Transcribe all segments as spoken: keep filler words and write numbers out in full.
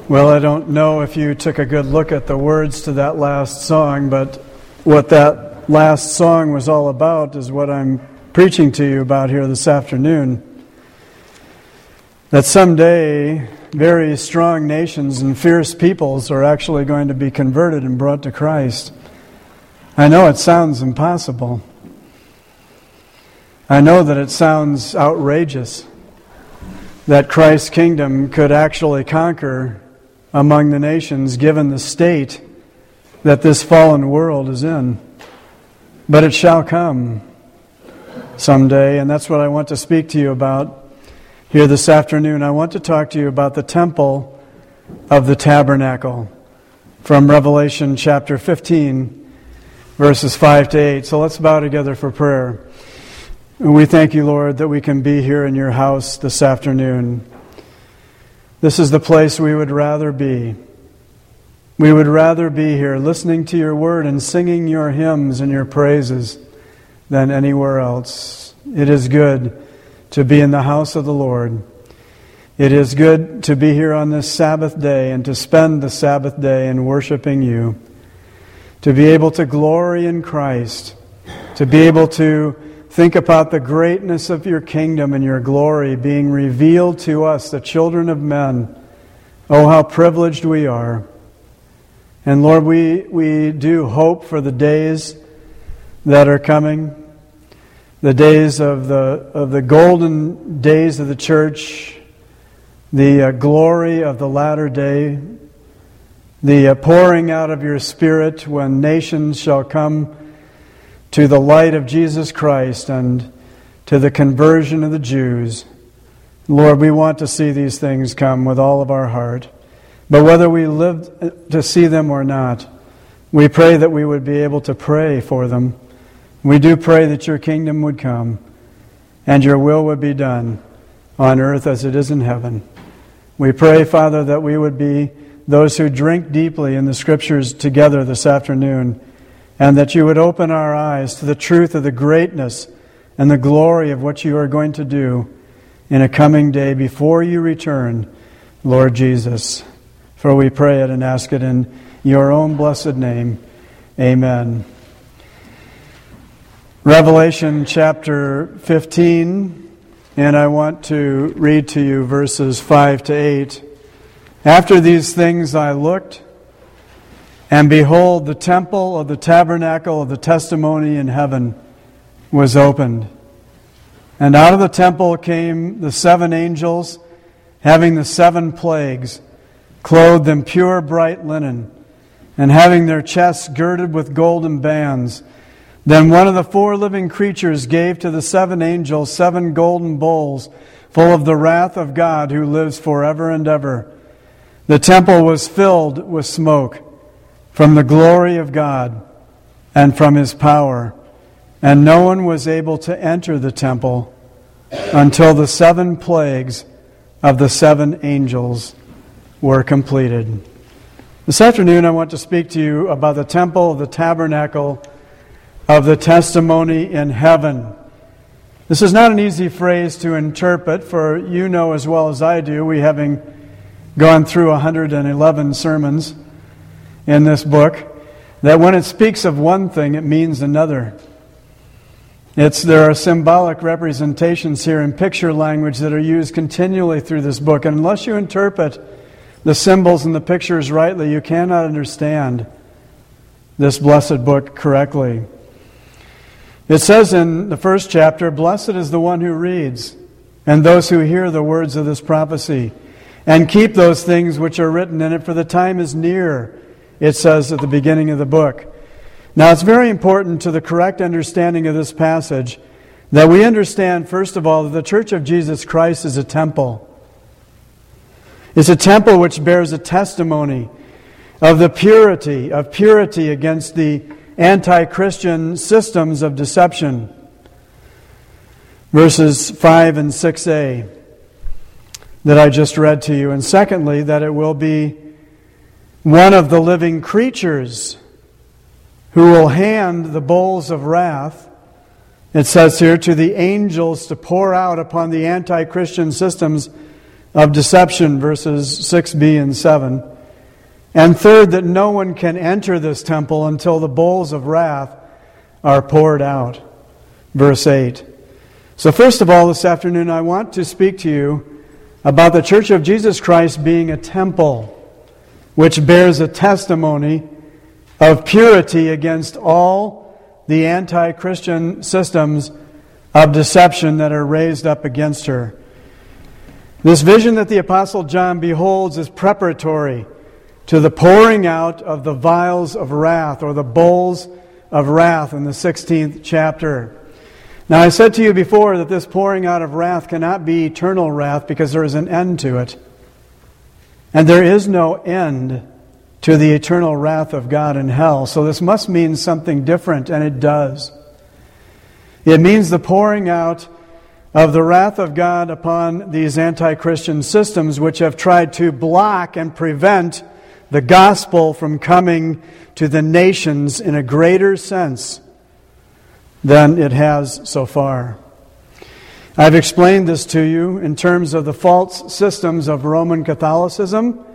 Well, I don't know if you took a good look at the words to that last song, but what that last song was all about is what I'm preaching to you about here this afternoon. That someday very strong nations and fierce peoples are actually going to be converted and brought to Christ. I know it sounds impossible. I know that it sounds outrageous that Christ's kingdom could actually conquer among the nations, given the state that this fallen world is in. But it shall come someday, and that's what I want to speak to you about here this afternoon. I want to talk to you about the temple of the tabernacle from Revelation chapter fifteen, verses five to eight. So let's bow together for prayer. We thank you, Lord, that we can be here in your house this afternoon. This is the place we would rather be. We would rather be here listening to your word and singing your hymns and your praises than anywhere else. It is good to be in the house of the Lord. It is good to be here on this Sabbath day and to spend the Sabbath day in worshiping you. To be able to glory in Christ. To be able to think about the greatness of your kingdom and your glory being revealed to us, the children of men. Oh, how privileged we are. And Lord, we, we do hope for the days that are coming, the days of the, of the golden days of the church, the uh, glory of the latter day, the uh, pouring out of your Spirit when nations shall come to the light of Jesus Christ and to the conversion of the Jews. Lord, we want to see these things come with all of our heart. But whether we live to see them or not, we pray that we would be able to pray for them. We do pray that your kingdom would come and your will would be done on earth as it is in heaven. We pray, Father, that we would be those who drink deeply in the Scriptures together this afternoon, and that you would open our eyes to the truth of the greatness and the glory of what you are going to do in a coming day before you return, Lord Jesus. For we pray it and ask it in your own blessed name. Amen. Revelation chapter fifteen, and I want to read to you verses five to eight. After these things I looked, and behold, the temple of the tabernacle of the testimony in heaven was opened. And out of the temple came the seven angels, having the seven plagues, clothed in pure bright linen, and having their chests girded with golden bands. Then one of the four living creatures gave to the seven angels seven golden bowls, full of the wrath of God who lives forever and ever. The temple was filled with smoke from the glory of God and from His power. And no one was able to enter the temple until the seven plagues of the seven angels were completed. This afternoon I want to speak to you about the temple of the tabernacle of the testimony in heaven. This is not an easy phrase to interpret, for you know as well as I do, we having gone through one hundred eleven sermons in this book, that when it speaks of one thing, it means another. It's there are symbolic representations here in picture language that are used continually through this book. And unless you interpret the symbols and the pictures rightly, you cannot understand this blessed book correctly. It says in the first chapter, "Blessed is the one who reads, and those who hear the words of this prophecy, and keep those things which are written in it, for the time is near," it says at the beginning of the book. Now, it's very important to the correct understanding of this passage that we understand, first of all, that the Church of Jesus Christ is a temple. It's a temple which bears a testimony of the purity, of purity against the anti-Christian systems of deception. Verses five and six a that I just read to you. And secondly, that it will be one of the living creatures who will hand the bowls of wrath, it says here, to the angels to pour out upon the anti-Christian systems of deception, verses six b and seven. And third, that no one can enter this temple until the bowls of wrath are poured out, verse eight. So first of all, this afternoon, I want to speak to you about the Church of Jesus Christ being a temple, which bears a testimony of purity against all the anti-Christian systems of deception that are raised up against her. This vision that the Apostle John beholds is preparatory to the pouring out of the vials of wrath, or the bowls of wrath, in the sixteenth chapter. Now, I said to you before that this pouring out of wrath cannot be eternal wrath because there is an end to it. And there is no end to the eternal wrath of God in hell. So this must mean something different, and it does. It means the pouring out of the wrath of God upon these anti-Christian systems which have tried to block and prevent the gospel from coming to the nations in a greater sense than it has so far. I've explained this to you in terms of the false systems of Roman Catholicism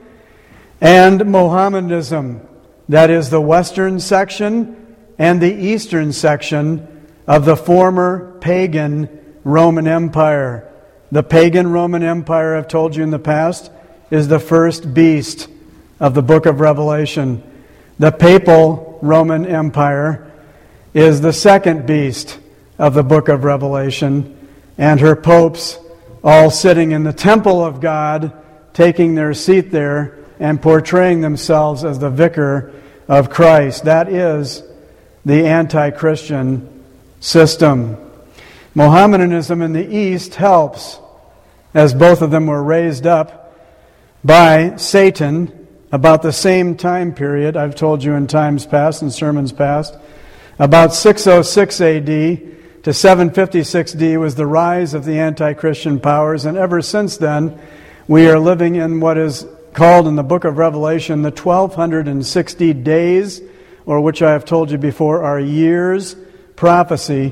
and Mohammedanism, that is the Western section and the Eastern section of the former pagan Roman Empire. The pagan Roman Empire, I've told you in the past, is the first beast of the book of Revelation. The papal Roman Empire is the second beast of the book of Revelation, and her popes all sitting in the temple of God, taking their seat there and portraying themselves as the vicar of Christ. That is the anti-Christian system. Mohammedanism in the East helps, as both of them were raised up by Satan about the same time period. I've told you in times past, in sermons past, about six oh six A D to seven fifty-six D was the rise of the anti-Christian powers, and ever since then we are living in what is called in the book of Revelation the twelve sixty days, or which I have told you before are years prophecy,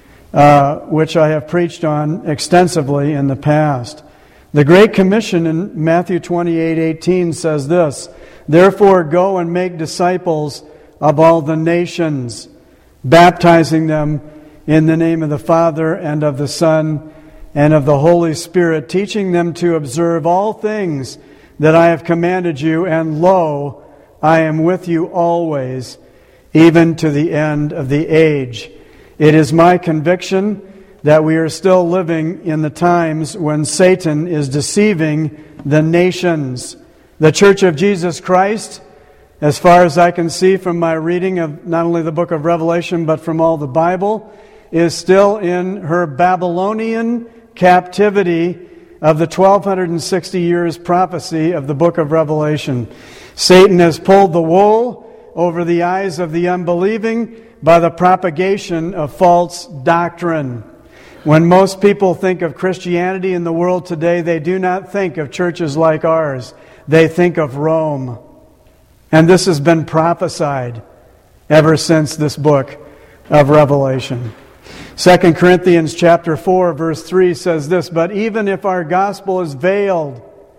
uh, which I have preached on extensively in the past. The Great Commission in Matthew twenty-eight eighteen says this: "Therefore go and make disciples of all the nations, baptizing them in the name of the Father and of the Son and of the Holy Spirit, teaching them to observe all things that I have commanded you, and lo, I am with you always, even to the end of the age." It is my conviction that we are still living in the times when Satan is deceiving the nations. The Church of Jesus Christ, as far as I can see from my reading of not only the book of Revelation, but from all the Bible, is still in her Babylonian captivity of the twelve sixty years prophecy of the book of Revelation. Satan has pulled the wool over the eyes of the unbelieving by the propagation of false doctrine. When most people think of Christianity in the world today, they do not think of churches like ours. They think of Rome. And this has been prophesied ever since this book of Revelation. Second Corinthians chapter four, verse three says this: "But even if our gospel is veiled,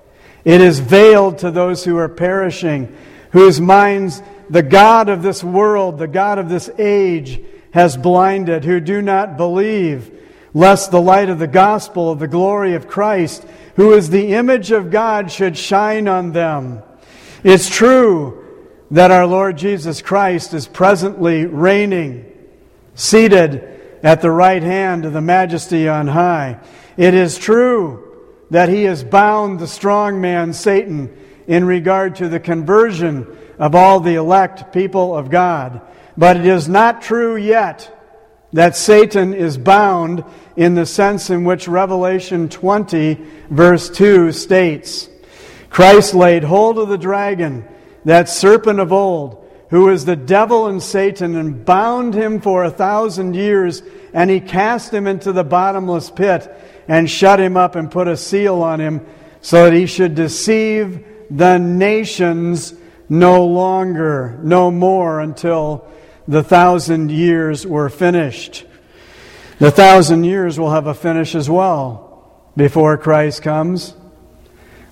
it is veiled to those who are perishing, whose minds the God of this world, the God of this age, has blinded, who do not believe, lest the light of the gospel of the glory of Christ, who is the image of God, should shine on them." It's true that our Lord Jesus Christ is presently reigning, seated at the right hand of the Majesty on high. It is true that He has bound the strong man, Satan, in regard to the conversion of all the elect people of God. But it is not true yet that Satan is bound in the sense in which Revelation twenty, verse two states. Christ laid hold of the dragon, that serpent of old, who is the devil and Satan, and bound him for a thousand years, and He cast him into the bottomless pit, and shut him up, and put a seal on him, so that he should deceive the nations no longer, no more, until the thousand years were finished. The thousand years will have a finish as well before Christ comes.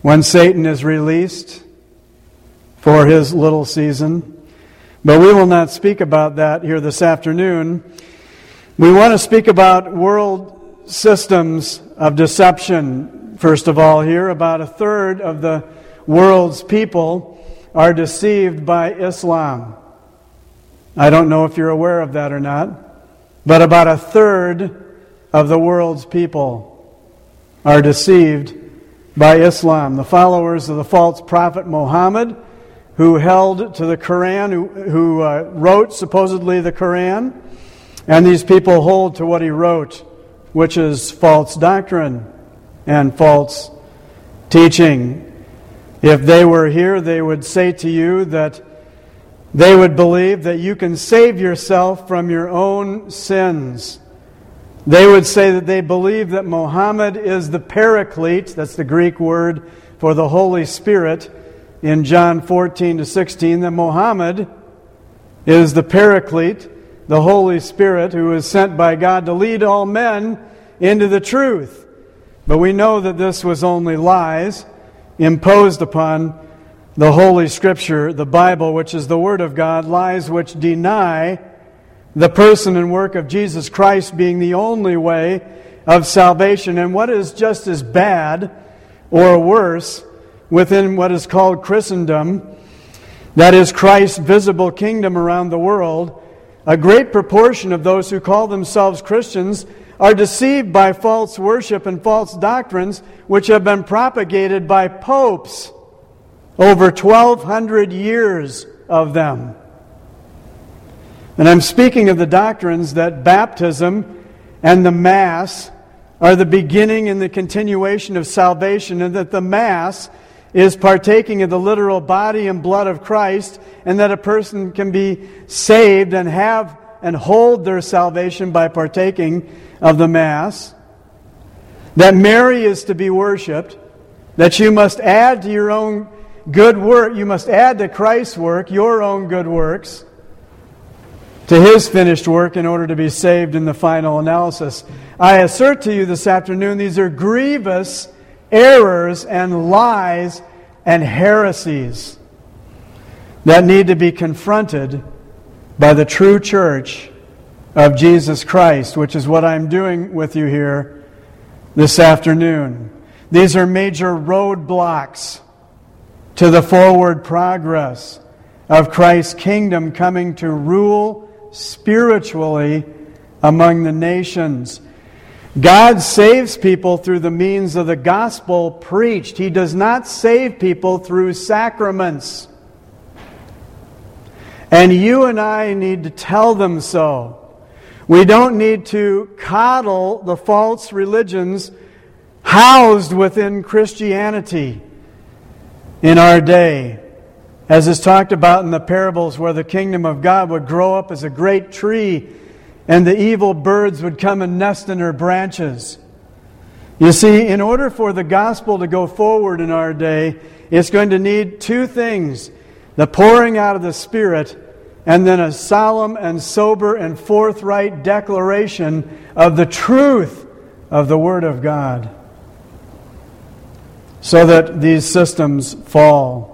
when Satan is released for his little season. But we will not speak about that here this afternoon. We want to speak about world systems of deception. First of all, here, about a third of the world's people are deceived by Islam. I don't know if you're aware of that or not, but about a third of the world's people are deceived by Islam. The followers of the false prophet Muhammad, who held to the Quran, who, who uh, wrote supposedly the Quran, and these people hold to what he wrote, which is false doctrine and false teaching. If they were here, they would say to you that they would believe that you can save yourself from your own sins. They would say that they believe that Muhammad is the Paraclete, that's the Greek word for the Holy Spirit, in John fourteen to sixteen, that Muhammad is the Paraclete, the Holy Spirit, who is sent by God to lead all men into the truth. But we know that this was only lies imposed upon the Holy Scripture, the Bible, which is the Word of God, lies which deny the person and work of Jesus Christ being the only way of salvation. And what is just as bad or worse within what is called Christendom, that is Christ's visible kingdom around the world, a great proportion of those who call themselves Christians are deceived by false worship and false doctrines which have been propagated by popes, over twelve hundred years of them. And I'm speaking of the doctrines that baptism and the Mass are the beginning and the continuation of salvation, and that the Mass is partaking of the literal body and blood of Christ, and that a person can be saved and have and hold their salvation by partaking of the Mass. That Mary is to be worshipped, that you must add to your own good work, you must add to Christ's work your own good works, to His finished work in order to be saved in the final analysis. I assert to you this afternoon, these are grievous errors and lies and heresies that need to be confronted by the true church of Jesus Christ, which is what I'm doing with you here this afternoon. These are major roadblocks to the forward progress of Christ's kingdom coming to rule spiritually among the nations. God saves people through the means of the gospel preached. He does not save people through sacraments. And you and I need to tell them so. We don't need to coddle the false religions housed within Christianity in our day, as is talked about in the parables where the kingdom of God would grow up as a great tree and the evil birds would come and nest in her branches. You see, in order for the gospel to go forward in our day, it's going to need two things: the pouring out of the Spirit, and then a solemn and sober and forthright declaration of the truth of the Word of God, so that these systems fall.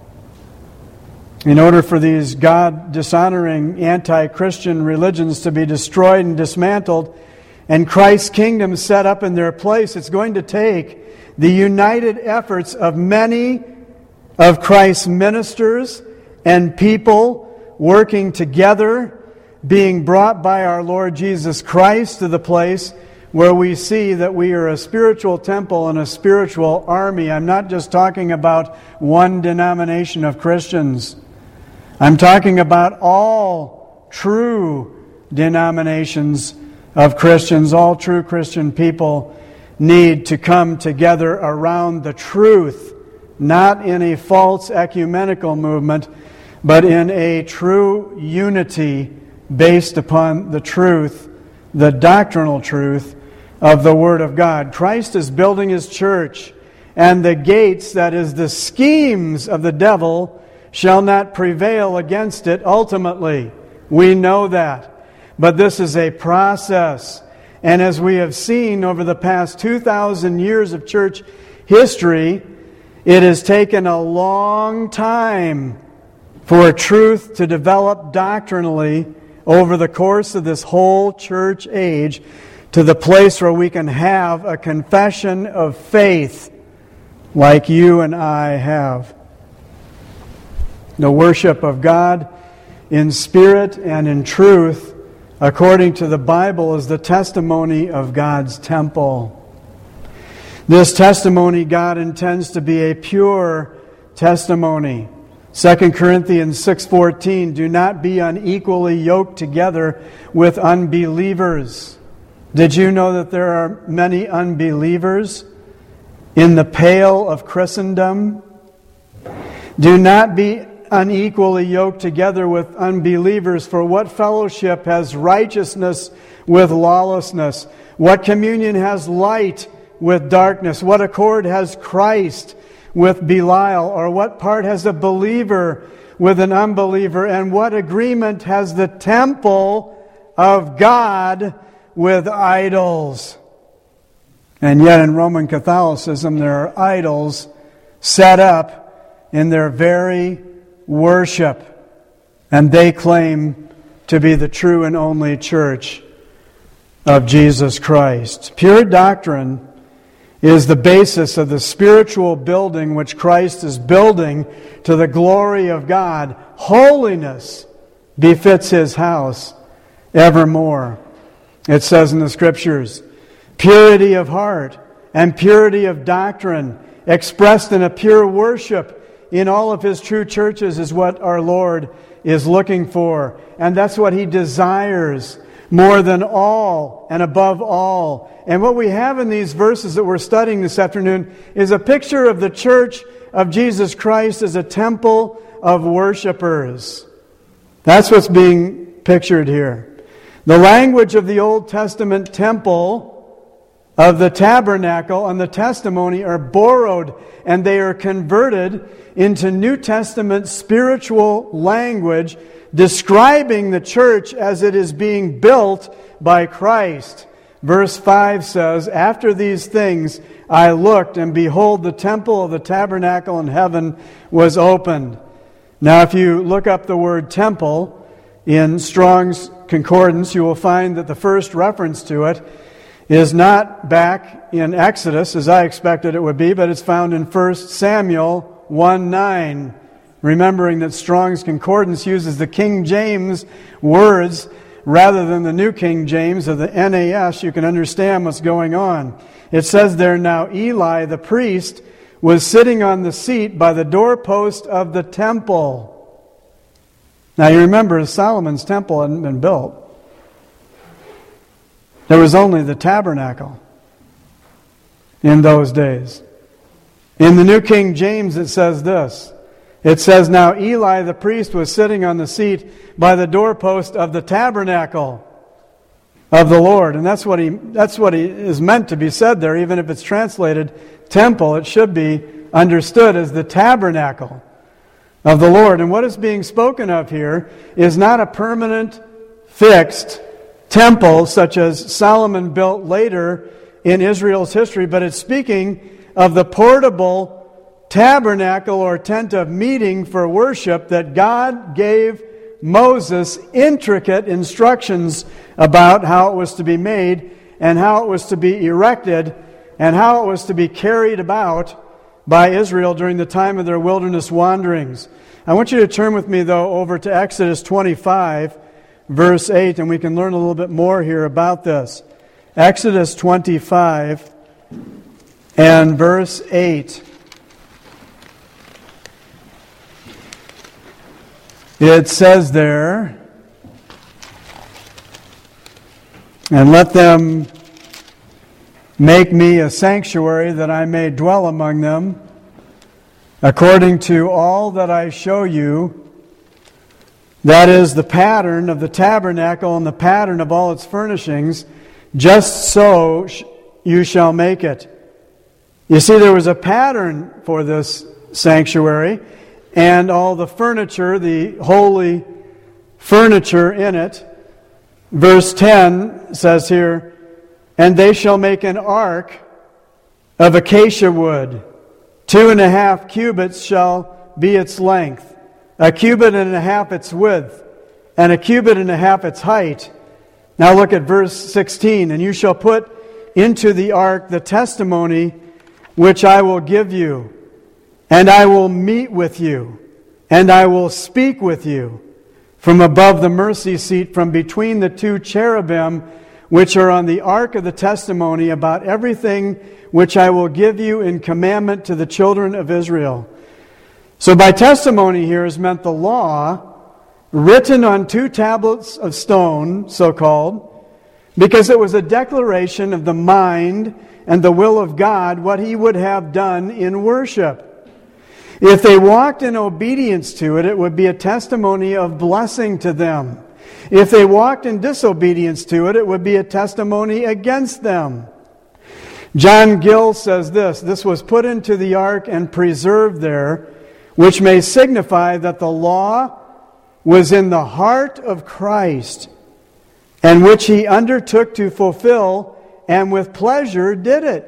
In order for these God-dishonoring anti-Christian religions to be destroyed and dismantled and Christ's kingdom set up in their place, it's going to take the united efforts of many of Christ's ministers and people working together, being brought by our Lord Jesus Christ to the place where we see that we are a spiritual temple and a spiritual army. I'm not just talking about one denomination of Christians. I'm talking about all true denominations of Christians. All true Christian people need to come together around the truth, not in a false ecumenical movement, but in a true unity based upon the truth, the doctrinal truth of the Word of God. Christ is building His church, and the gates, that is, the schemes of the devil, shall not prevail against it ultimately. We know that. But this is a process. And as we have seen over the past two thousand years of church history, It has taken a long time for truth to develop doctrinally over the course of this whole church age to the place where we can have a confession of faith like you and I have. The worship of God in spirit and in truth, according to the Bible, is the testimony of God's temple. This testimony God intends to be a pure testimony. Second Corinthians six fourteen, do not be unequally yoked together with unbelievers. Did you know that there are many unbelievers in the pale of Christendom? Do not be unequally yoked together with unbelievers, for what fellowship has righteousness with lawlessness? What communion has light with darkness? What accord has Christ with Belial? Or what part has a believer with an unbeliever? And what agreement has the temple of God with idols? And yet in Roman Catholicism there are idols set up in their very worship, and they claim to be the true and only church of Jesus Christ. Pure doctrine is the basis of the spiritual building which Christ is building to the glory of God. Holiness befits His house evermore. It says in the Scriptures, purity of heart and purity of doctrine expressed in a pure worship in all of His true churches is what our Lord is looking for. And that's what He desires more than all and above all. And what we have in these verses that we're studying this afternoon is a picture of the church of Jesus Christ as a temple of worshipers. That's what's being pictured here. The language of the Old Testament temple, of the tabernacle, and the testimony are borrowed, and they are converted into New Testament spiritual language describing the church as it is being built by Christ. Verse five says, after these things I looked, and behold, the temple of the tabernacle in heaven was opened. Now, if you look up the word temple in Strong's Concordance, you will find that the first reference to it is not back in Exodus, as I expected it would be, but it's found in First Samuel one nine. Remembering that Strong's Concordance uses the King James words rather than the New King James or the N A S, you can understand what's going on. It says there, now Eli the priest was sitting on the seat by the doorpost of the temple. Now you remember Solomon's temple hadn't been built. There was only the tabernacle in those days. In the New King James it says this. It says, now Eli the priest was sitting on the seat by the doorpost of the tabernacle of the Lord. And that's what he that's what he is meant to be said there. Even if it's translated temple, it should be understood as the tabernacle of the Lord. And what is being spoken of here is not a permanent, fixed temple such as Solomon built later in Israel's history, but it's speaking of the portable tabernacle or tent of meeting for worship that God gave Moses intricate instructions about how it was to be made and how it was to be erected and how it was to be carried about by Israel during the time of their wilderness wanderings. I want you to turn with me, though, over to Exodus twenty-five, verse eight, and we can learn a little bit more here about this. Exodus twenty-five and verse eight. It says there, and let them make me a sanctuary that I may dwell among them, according to all that I show you. That is the pattern of the tabernacle and the pattern of all its furnishings. Just so you shall make it. You see, there was a pattern for this sanctuary, and all the furniture, the holy furniture in it. Verse ten says here, and they shall make an ark of acacia wood. Two and a half cubits shall be its length, a cubit and a half its width, and a cubit and a half its height. Now look at verse sixteen. And you shall put into the ark the testimony which I will give you, and I will meet with you, and I will speak with you from above the mercy seat, from between the two cherubim which are on the ark of the testimony, about everything which I will give you in commandment to the children of Israel. So by testimony here is meant the law, written on two tablets of stone, so-called, because it was a declaration of the mind and the will of God, what He would have done in worship. If they walked in obedience to it, it would be a testimony of blessing to them. If they walked in disobedience to it, it would be a testimony against them. John Gill says this, "This was put into the ark and preserved there, which may signify that the law was in the heart of Christ, and which He undertook to fulfill, and with pleasure did it.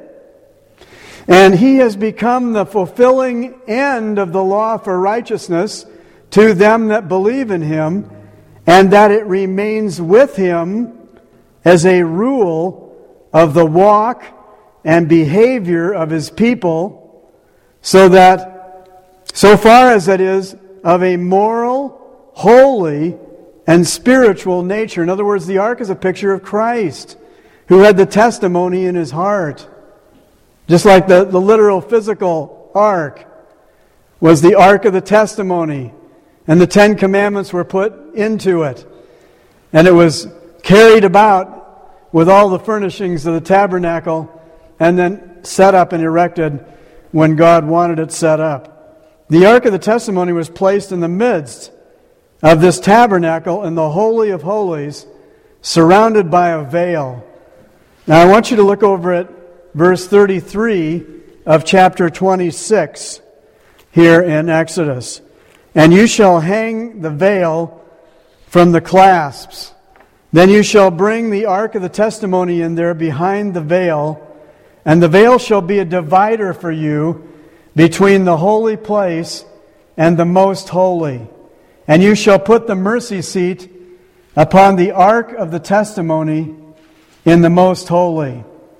And He has become the fulfilling end of the law for righteousness to them that believe in Him, and that it remains with Him as a rule of the walk and behavior of His people, so that, so far as it is of a moral, holy, and spiritual nature." In other words, the ark is a picture of Christ, who had the testimony in His heart. Just like the, the literal physical ark was the ark of the testimony, and the Ten Commandments were put into it. And it was carried about with all the furnishings of the tabernacle, and then set up and erected when God wanted it set up. The ark of the testimony was placed in the midst of this tabernacle in the Holy of Holies, surrounded by a veil. Now I want you to look over at verse thirty-three of chapter twenty-six here in Exodus. "And you shall hang the veil from the clasps. Then you shall bring the ark of the testimony in there behind the veil, and the veil shall be a divider for you between the holy place and the most holy. And you shall put the mercy seat upon the ark of the testimony in the most holy."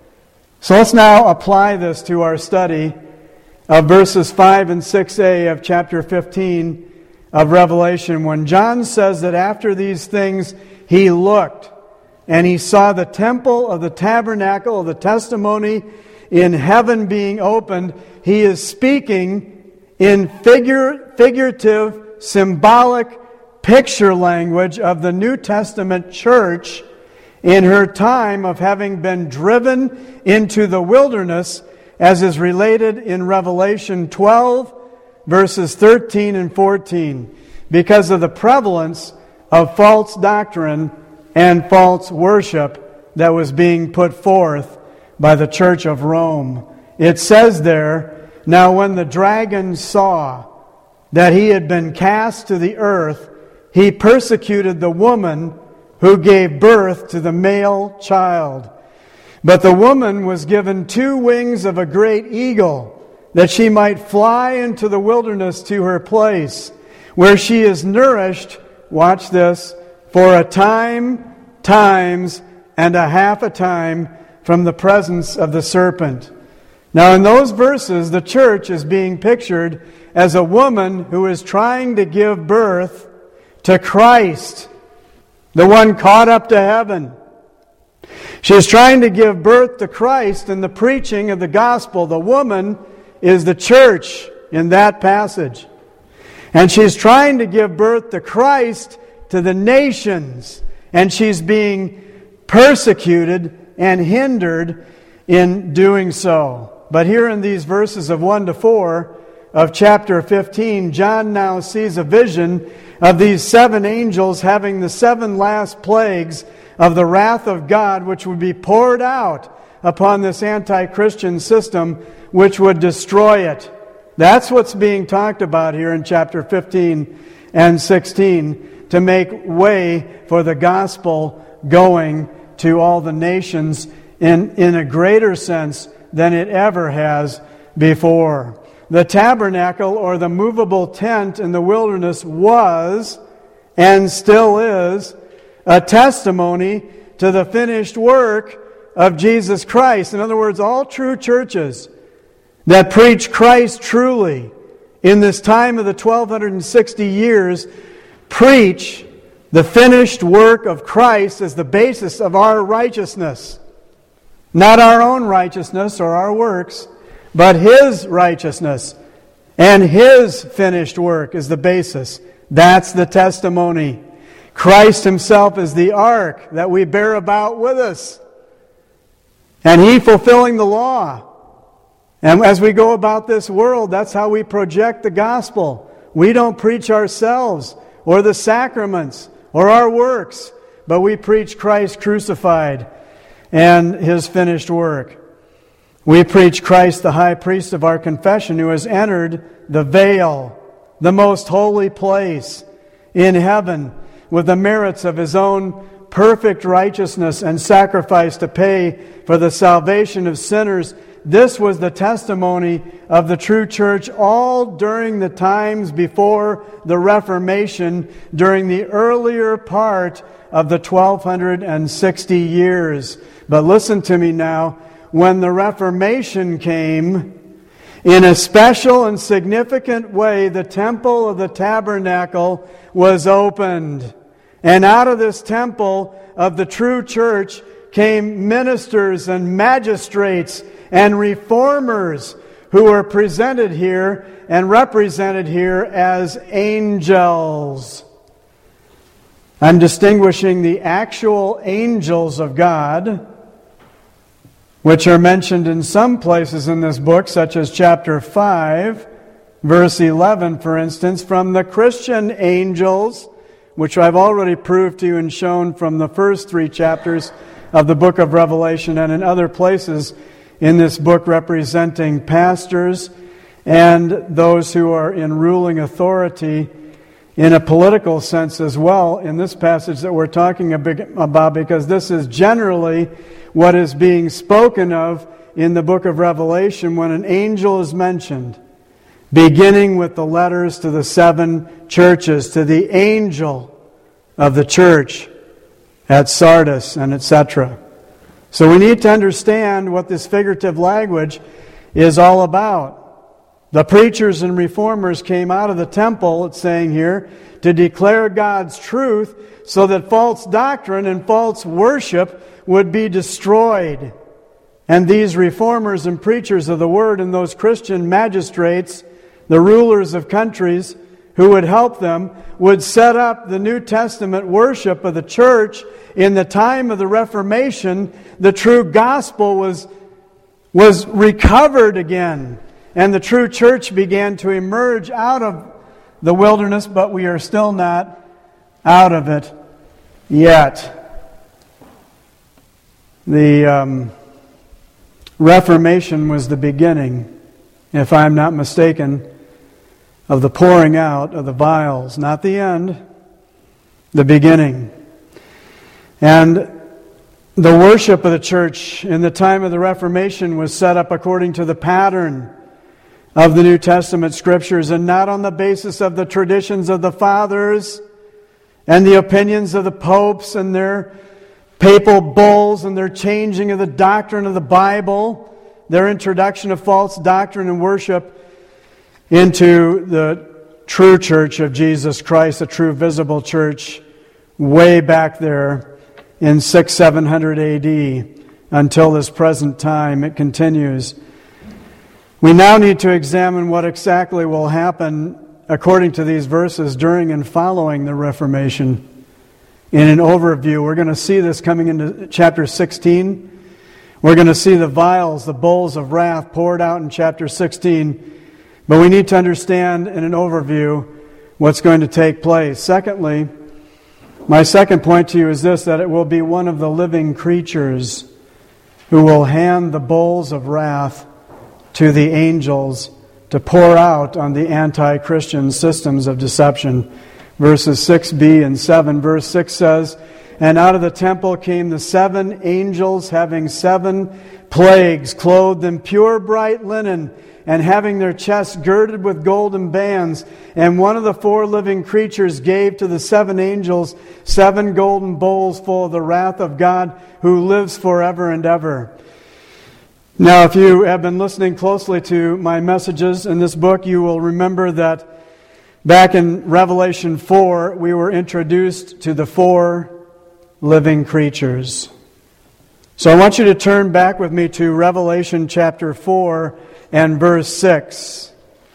So let's now apply this to our study of verses five and six a of chapter fifteen of Revelation, when John says that after these things he looked, and he saw the temple of the tabernacle of the testimony in heaven being opened. He is speaking in figure, figurative, symbolic picture language of the New Testament church in her time of having been driven into the wilderness, as is related in Revelation twelve, verses thirteen and fourteen, because of the prevalence of false doctrine and false worship that was being put forth by the Church of Rome. It says there, "Now when the dragon saw that he had been cast to the earth, he persecuted the woman who gave birth to the male child. But the woman was given two wings of a great eagle, that she might fly into the wilderness to her place, where she is nourished," watch this, "for a time, times, and a half a time from the presence of the serpent." Now in those verses, the church is being pictured as a woman who is trying to give birth to Christ, the one caught up to heaven. She is trying to give birth to Christ in the preaching of the gospel. The woman is the church in that passage. And she's trying to give birth to Christ to the nations. And she's being persecuted and hindered in doing so. But here in these verses of one to four of chapter fifteen, John now sees a vision of these seven angels having the seven last plagues of the wrath of God, which would be poured out upon this anti-Christian system, which would destroy it. That's what's being talked about here in chapter fifteen and sixteen, to make way for the gospel going to all the nations in, in a greater sense than it ever has before. the tabernacle or the movable tent in the wilderness was, and still is, a testimony to the finished work of Jesus Christ. In other words, all true churches that preach Christ truly in this time of the twelve sixty years preach the finished work of Christ as the basis of our righteousness. Not our own righteousness or our works, but His righteousness and His finished work is the basis. That's the testimony. Christ Himself is the ark that we bear about with us. And He fulfilling the law. And as we go about this world, that's how we project the gospel. We don't preach ourselves or the sacraments or our works, but we preach Christ crucified and His finished work. We preach Christ, the high priest of our confession, who has entered the veil, the most holy place in heaven, with the merits of His own perfect righteousness and sacrifice to pay for the salvation of sinners. This was the testimony of the true church all during the times before the Reformation, during the earlier part of the twelve sixty years. But listen to me now. When the Reformation came, in a special and significant way, the temple of the tabernacle was opened. And out of this temple of the true church came ministers and magistrates and reformers who were presented here and represented here as angels. I'm distinguishing the actual angels of God, which are mentioned in some places in this book, such as chapter five, verse eleven, for instance, from the Christian angels, which I've already proved to you and shown from the first three chapters of the book of Revelation, and in other places in this book representing pastors and those who are in ruling authority in a political sense as well in this passage that we're talking about, because this is generally what is being spoken of in the book of Revelation when an angel is mentioned, beginning with the letters to the seven churches, to the angel of the church at Sardis, and et cetera. So we need to understand what this figurative language is all about. The preachers and reformers came out of the temple, it's saying here, to declare God's truth so that false doctrine and false worship would be destroyed. And these reformers and preachers of the Word and those Christian magistrates, the rulers of countries who would help them, would set up the New Testament worship of the church. In the time of the Reformation, the true gospel was, was recovered again. And the true church began to emerge out of the wilderness, but we are still not out of it yet. The um, Reformation was the beginning, if I'm not mistaken, of the pouring out of the vials. Not the end, the beginning. And the worship of the church in the time of the Reformation was set up according to the pattern of the New Testament Scriptures, and not on the basis of the traditions of the fathers and the opinions of the popes and their papal bulls and their changing of the doctrine of the Bible, their introduction of false doctrine and worship into the true church of Jesus Christ, the true visible church, way back there in six, seven hundred A D until this present time. It continues. We now need to examine what exactly will happen according to these verses during and following the Reformation. In an overview, we're going to see this coming into chapter sixteen. We're going to see the vials, the bowls of wrath poured out in chapter sixteen. But we need to understand in an overview what's going to take place. Secondly, my second point to you is this, that it will be one of the living creatures who will hand the bowls of wrath to the angels to pour out on the anti-Christian systems of deception. Verses six b and seven. Verse six says, And out of the temple came the seven angels having seven plagues, clothed in pure bright linen, and having their chests girded with golden bands. And one of the four living creatures gave to the seven angels seven golden bowls full of the wrath of God, who lives forever and ever. Now, if you have been listening closely to my messages in this book, you will remember that back in Revelation four, we were introduced to the four living creatures. So I want you to turn back with me to Revelation chapter four and verse six.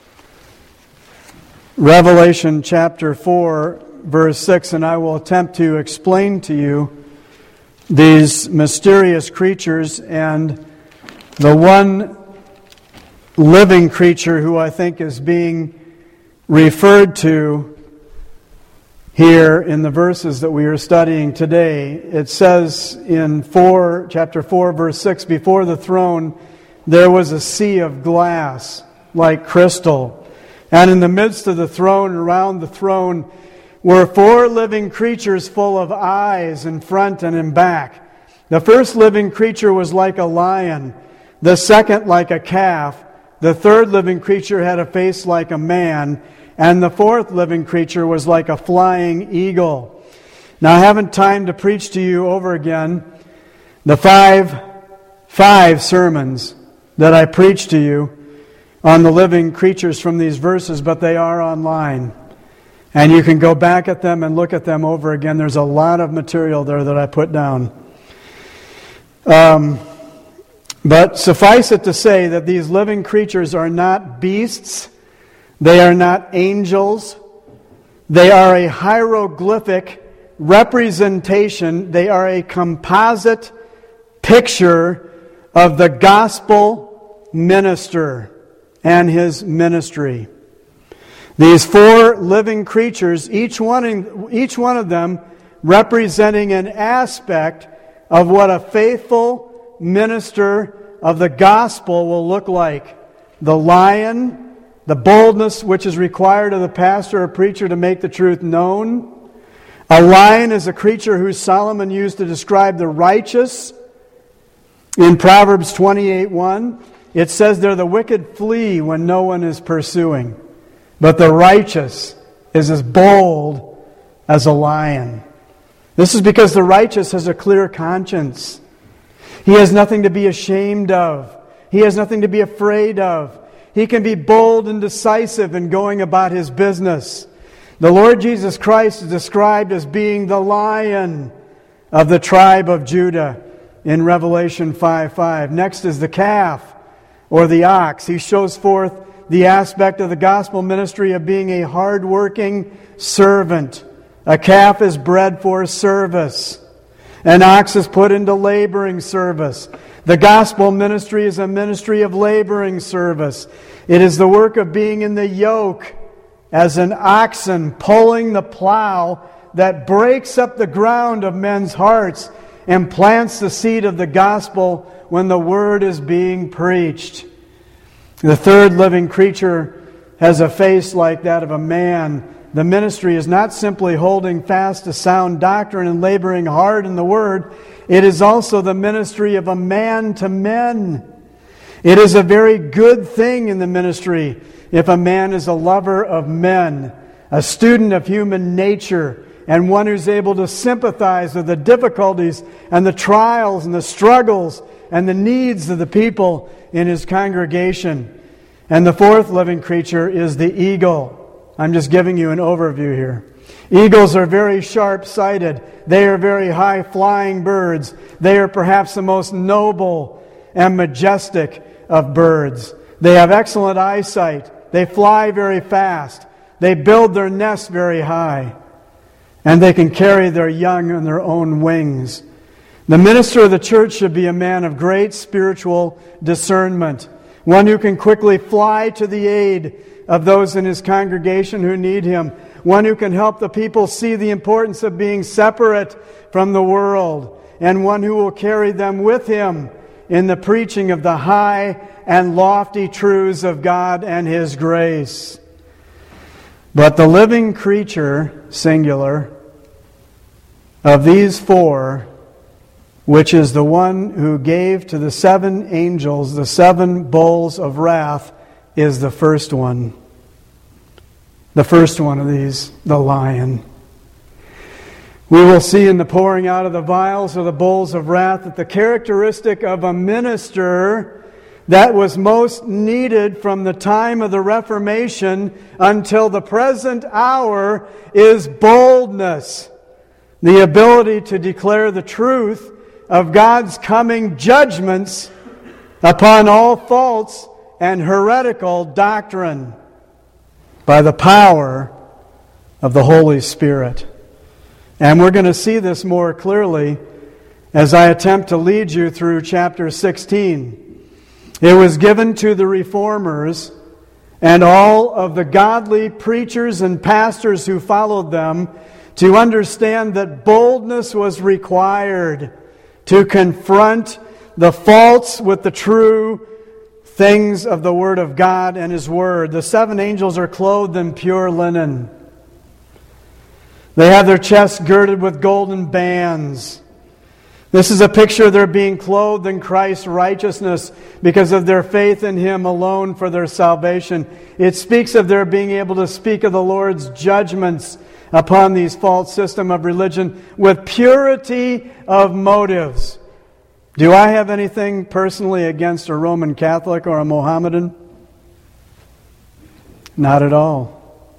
Revelation chapter four, verse six, and I will attempt to explain to you these mysterious creatures and the one living creature who I think is being referred to here in the verses that we are studying today. It says in four, chapter four, verse six, before the throne there was a sea of glass like crystal, and in the midst of the throne, around the throne, were four living creatures full of eyes in front and in back. The first living creature was like a lion, the second like a calf, the third living creature had a face like a man, and the fourth living creature was like a flying eagle. Now, I haven't time to preach to you over again the five, five sermons that I preached to you on the living creatures from these verses, but they are online. And you can go back at them and look at them over again. There's a lot of material there that I put down. Um, but suffice it to say that these living creatures are not beasts. They are not angels. They are a hieroglyphic representation. They are a composite picture of the gospel minister and his ministry. These four living creatures, each one, each one of them representing an aspect of what a faithful minister of the gospel will look like. The lion, the boldness which is required of the pastor or preacher to make the truth known. A lion is a creature who Solomon used to describe the righteous. In Proverbs twenty-eight one, it says there, the wicked flee when no one is pursuing, but the righteous is as bold as a lion. This is because the righteous has a clear conscience. He has nothing to be ashamed of. He has nothing to be afraid of. He can be bold and decisive in going about his business. The Lord Jesus Christ is described as being the lion of the tribe of Judah in Revelation five five. Next is the calf or the ox. He shows forth the aspect of the gospel ministry of being a hard-working servant. A calf is bred for service. An ox is put into laboring service. The gospel ministry is a ministry of laboring service. It is the work of being in the yoke as an oxen pulling the plow that breaks up the ground of men's hearts and plants the seed of the gospel when the word is being preached. The third living creature has a face like that of a man. The ministry is not simply holding fast to sound doctrine and laboring hard in the word. It is also the ministry of a man to men. It is a very good thing in the ministry if a man is a lover of men, a student of human nature, and one who's able to sympathize with the difficulties and the trials and the struggles and the needs of the people in his congregation. And the fourth living creature is the eagle. I'm just giving you an overview here. Eagles are very sharp-sighted. They are very high-flying birds. They are perhaps the most noble and majestic of birds. They have excellent eyesight. They fly very fast. They build their nests very high. And they can carry their young on their own wings. The minister of the church should be a man of great spiritual discernment, one who can quickly fly to the aid of those in his congregation who need him, one who can help the people see the importance of being separate from the world, and one who will carry them with him in the preaching of the high and lofty truths of God and His grace. But the living creature, singular, of these four, which is the one who gave to the seven angels the seven bowls of wrath, is the first one. The first one of these, the lion. We will see in the pouring out of the vials or the bowls of wrath that the characteristic of a minister that was most needed from the time of the Reformation until the present hour is boldness. The ability to declare the truth of God's coming judgments upon all false and heretical doctrine by the power of the Holy Spirit. And we're going to see this more clearly as I attempt to lead you through chapter sixteen. It was given to the reformers and all of the godly preachers and pastors who followed them to understand that boldness was required to confront the false with the true things of the Word of God and His Word. The seven angels are clothed in pure linen. They have their chests girded with golden bands. This is a picture of their being clothed in Christ's righteousness because of their faith in Him alone for their salvation. It speaks of their being able to speak of the Lord's judgments upon these false system of religion with purity of motives. Do I have anything personally against a Roman Catholic or a Mohammedan? Not at all.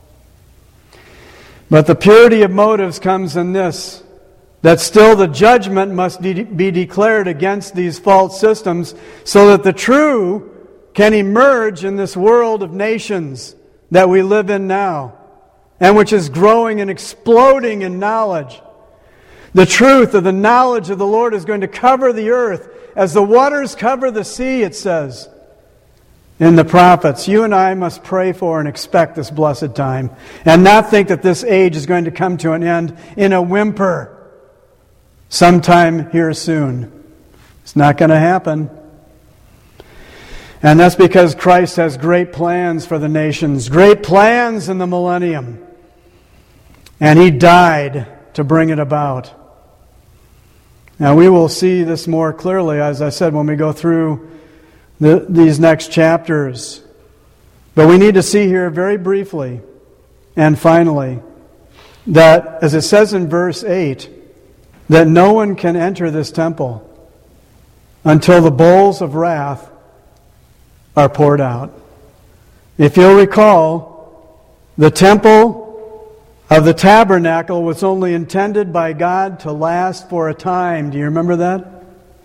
But the purity of motives comes in this, that still the judgment must de- be declared against these false systems so that the true can emerge in this world of nations that we live in now and which is growing and exploding in knowledge. The truth of the knowledge of the Lord is going to cover the earth as the waters cover the sea, it says in the prophets. You and I must pray for and expect this blessed time and not think that this age is going to come to an end in a whimper sometime here soon. It's not going to happen. And that's because Christ has great plans for the nations, great plans in the millennium. And He died to bring it about. Now we will see this more clearly, as I said, when we go through the, these next chapters. But we need to see here very briefly and finally that, as it says in verse eight, that no one can enter this temple until the bowls of wrath are poured out. If you'll recall, the temple of the tabernacle was only intended by God to last for a time. Do you remember that?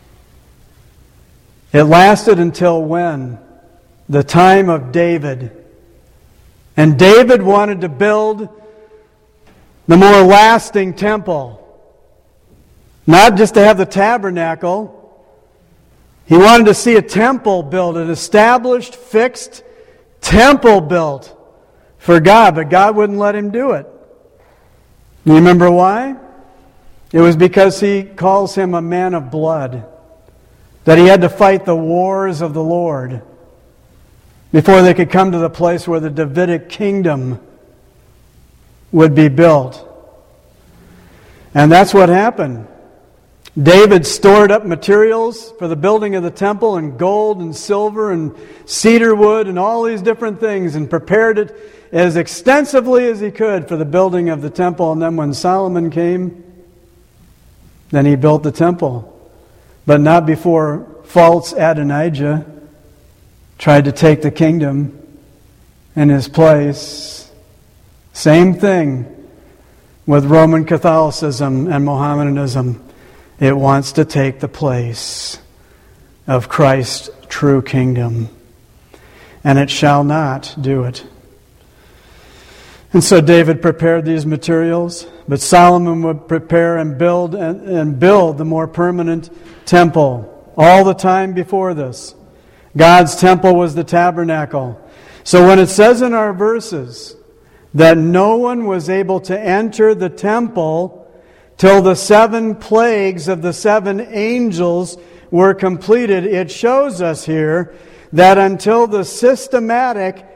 It lasted until when? The time of David. And David wanted to build the more lasting temple. Not just to have the tabernacle. He wanted to see a temple built, an established, fixed temple built for God, but God wouldn't let him do it. You remember why? It was because He calls him a man of blood. That he had to fight the wars of the Lord before they could come to the place where the Davidic kingdom would be built. And that's what happened. David stored up materials for the building of the temple and gold and silver and cedar wood and all these different things and prepared it as extensively as he could for the building of the temple. And then when Solomon came, then he built the temple. But not before false Adonijah tried to take the kingdom in his place. Same thing with Roman Catholicism and Mohammedanism. It wants to take the place of Christ's true kingdom. And it shall not do it. And so David prepared these materials, but Solomon would prepare and build and, and build the more permanent temple. All the time before this, God's temple was the tabernacle. So when it says in our verses that no one was able to enter the temple till the seven plagues of the seven angels were completed, it shows us here that until the systematic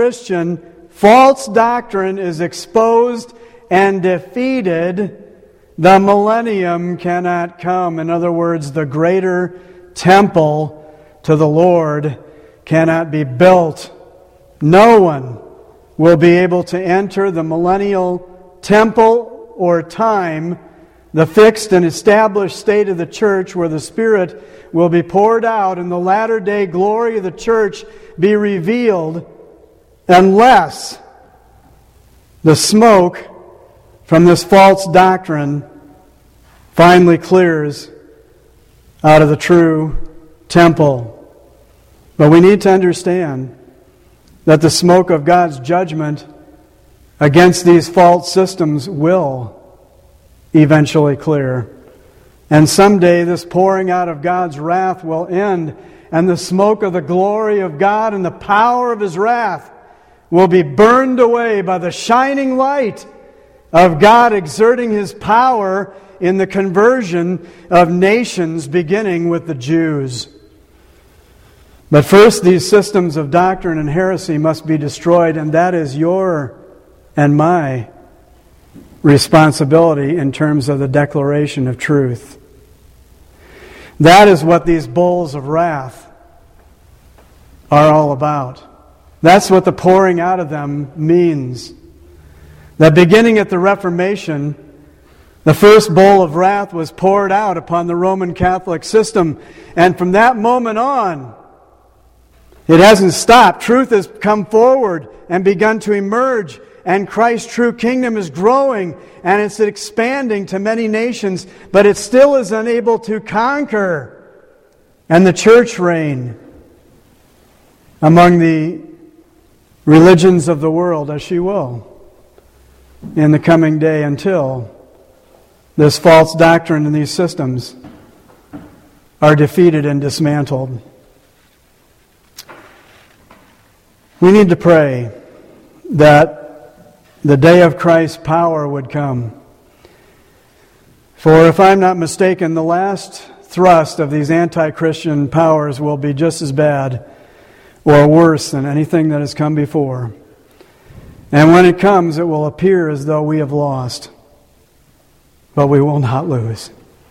anti-Christian false doctrine is exposed and defeated, the millennium cannot come. In other words, the greater temple to the Lord cannot be built. No one will be able to enter the millennial temple or time, the fixed and established state of the church where the Spirit will be poured out and the latter day glory of the church be revealed, unless the smoke from this false doctrine finally clears out of the true temple. But we need to understand that the smoke of God's judgment against these false systems will eventually clear. And someday this pouring out of God's wrath will end, and the smoke of the glory of God and the power of His wrath will be burned away by the shining light of God exerting His power in the conversion of nations, beginning with the Jews. But first, these systems of doctrine and heresy must be destroyed, and that is your and my responsibility in terms of the declaration of truth. That is what these bowls of wrath are all about. That's what the pouring out of them means. That beginning at the Reformation, the first bowl of wrath was poured out upon the Roman Catholic system. And from that moment on, it hasn't stopped. Truth has come forward and begun to emerge. And Christ's true kingdom is growing and it's expanding to many nations. But it still is unable to conquer. And the church reign among the religions of the world as she will in the coming day, until this false doctrine and these systems are defeated and dismantled. We need to pray that the day of Christ's power would come. For if I'm not mistaken, the last thrust of these anti-Christian powers will be just as bad or worse than anything that has come before. And when it comes, it will appear as though we have lost. But we will not lose.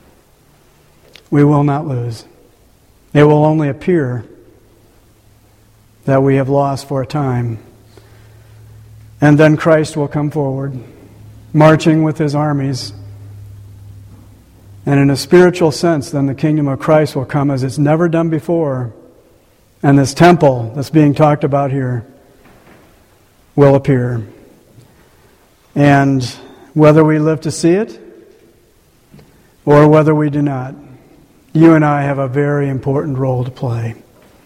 We will not lose. It will only appear that we have lost for a time. And then Christ will come forward, marching with His armies. And in a spiritual sense, then the kingdom of Christ will come as it's never done before. And this temple that's being talked about here will appear. And whether we live to see it or whether we do not, you and I have a very important role to play.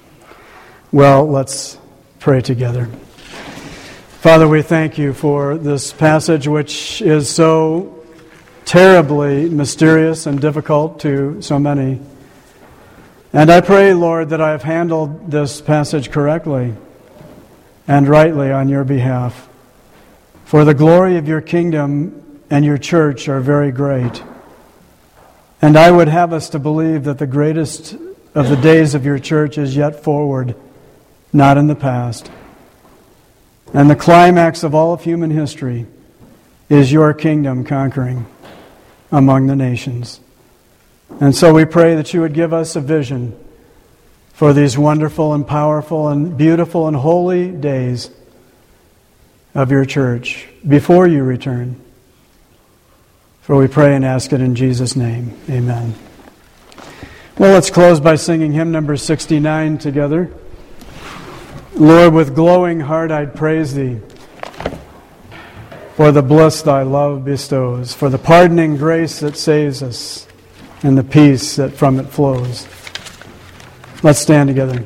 Well, let's pray together. Father, we thank You for this passage which is so terribly mysterious and difficult to so many. And I pray, Lord, that I have handled this passage correctly and rightly on Your behalf. For the glory of Your kingdom and Your church are very great. And I would have us to believe that the greatest of the days of Your church is yet forward, not in the past. And the climax of all of human history is Your kingdom conquering among the nations. And so we pray that You would give us a vision for these wonderful and powerful and beautiful and holy days of Your church before You return. For we pray and ask it in Jesus' name. Amen. Well, let's close by singing hymn number sixty-nine together. Lord, with glowing heart I'd praise Thee for the bliss Thy love bestows, for the pardoning grace that saves us, and the peace that from it flows. Let's stand together.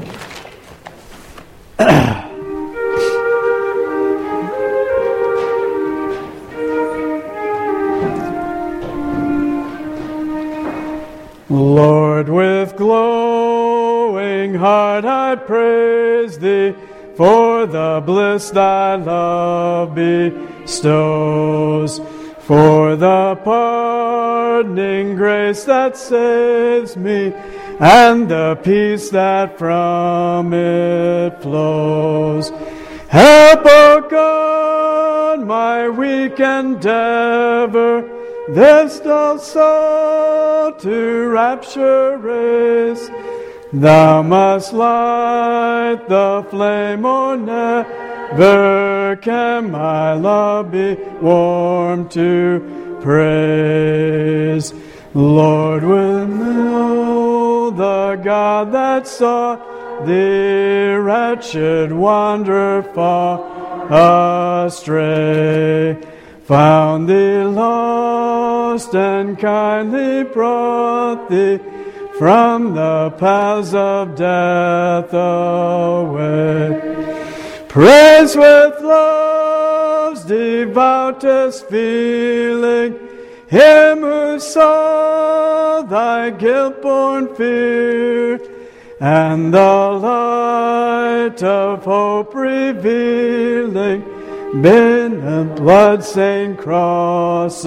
Lord, with glowing heart I praise Thee for the bliss Thy love bestows, for the pardoning grace that saves me, and the peace that from it flows. Help, O God, my weak endeavor, this dull soul to rapture raise. Thou must light the flame, or never can my love be warm to praise. Lord, will know the God that saw thee wretched wander far astray, found thee lost and kindly brought thee from the paths of death away. Praise with love's devoutest feeling Him who saw thy guilt-born fear, and the light of hope revealing, bid a blood-stained cross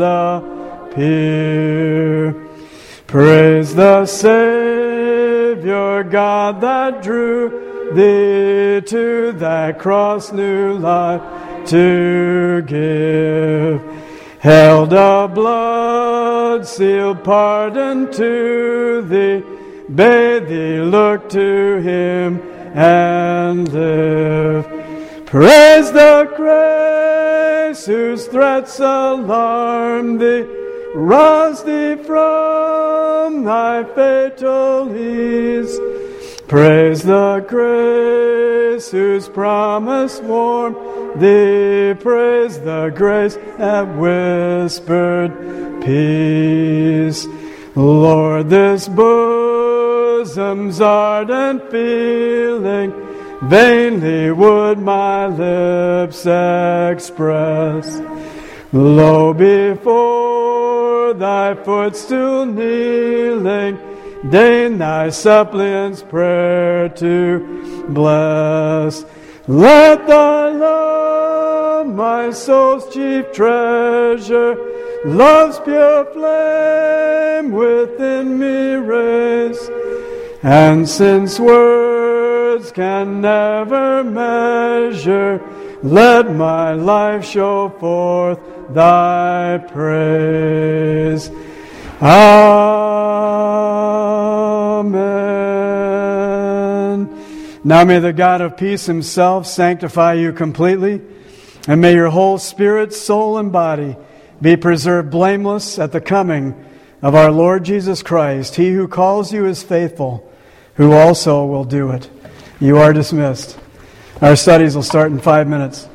appear. Praise the Savior God that drew thee to that cross new life to give, held a blood-sealed pardon to thee, bade thee look to Him and live. Praise the grace whose threats alarm thee, rouse thee from thy fatal ease. Praise the grace whose promise warmed thee, praise the grace that whispered peace. Lord, this bosom's ardent feeling vainly would my lips express. Lo, before thy footstool kneeling, deign thy suppliant's prayer to bless. Let thy love, my soul's chief treasure, love's pure flame within me raise. And since words can never measure, let my life show forth thy praise. Amen. Now may the God of peace Himself sanctify you completely, and may your whole spirit, soul, and body be preserved blameless at the coming of our Lord Jesus Christ. He who calls you is faithful, who also will do it. You are dismissed. Our studies will start in five minutes.